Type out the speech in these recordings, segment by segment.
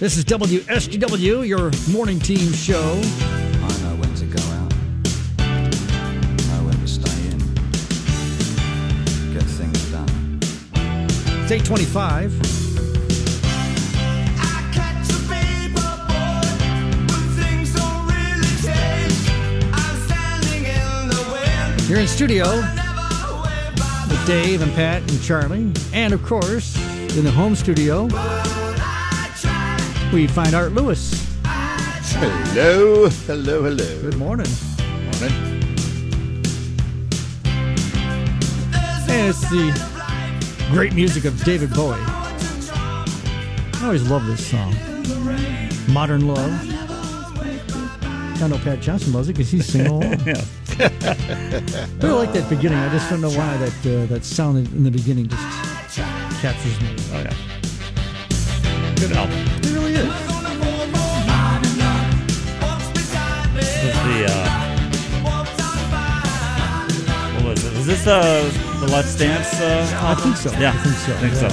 This is WSGW, your morning team show. I know when to go out. Know when to stay in. Get things done. It's 8:25. You're in studio with Dave and Pat and Charlie. And, of course, in the home studio, we find Art Lewis. Hello, hello, hello. Good morning. Morning. And it's the great music of David Bowie. I always love this song. Modern Love. I know Pat Johnson loves it because he's singing along. Yeah. But I like that beginning. I just don't know why that sound in the beginning just captures me. Oh, yeah. Good album. It really is. This is what was it? Is this the Let's Dance? I think so. Yeah, I think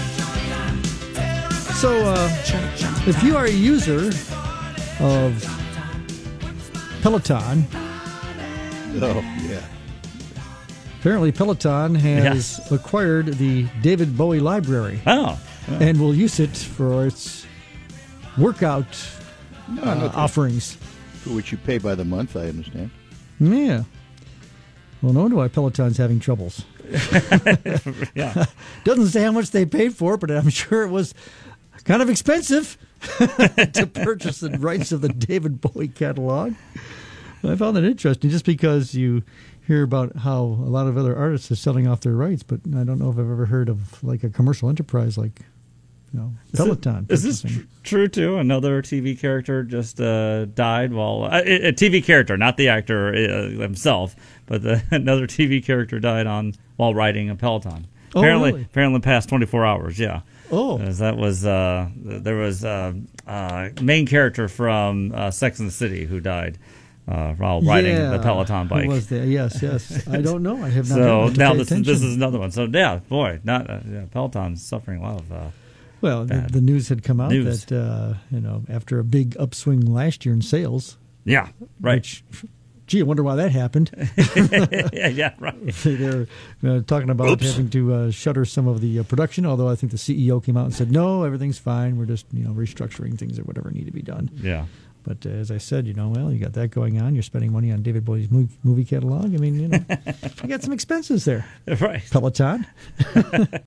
so. So, if you are a user of Peloton, Oh, yeah. apparently Peloton has acquired the David Bowie library Oh. and will use it for its workout offerings. For which you pay by the month, I understand. Yeah. Well, no wonder why Peloton's having troubles. Yeah. Doesn't say how much they paid for it, but I'm sure it was kind of expensive to purchase the rights of the David Bowie catalog. I found that interesting just because you hear about how a lot of other artists are selling off their rights, but I don't know if I've ever heard of like a commercial enterprise like Peloton. Is this true too? Another TV character just died while a TV character, not the actor himself, but another TV character died while riding a Peloton. Oh, really? Apparently past 24 hours. Yeah. Oh, That was there was main character from Sex and the City who died while riding the Peloton bike. Who was there? Yes. I don't know. I have not. So now this this is another one. So yeah, boy, Peloton's suffering a lot of. Well, the news had come out that after a big upswing last year in sales. Yeah, right. Which, gee, I wonder why that happened. yeah, right. They're talking about having to shutter some of the production, although I think the CEO came out and said, no, everything's fine. We're just restructuring things or whatever need to be done. Yeah. But as I said, you got that going on. You're spending money on David Bowie's movie catalog. I mean, you got some expenses there. Right. Peloton.